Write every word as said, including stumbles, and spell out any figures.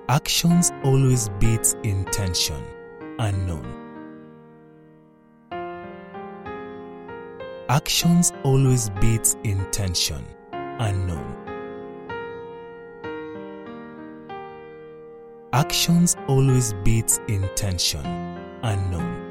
Actions always beats intention. Unknown. Actions always beats intention. Unknown. Actions always beats intention. Unknown.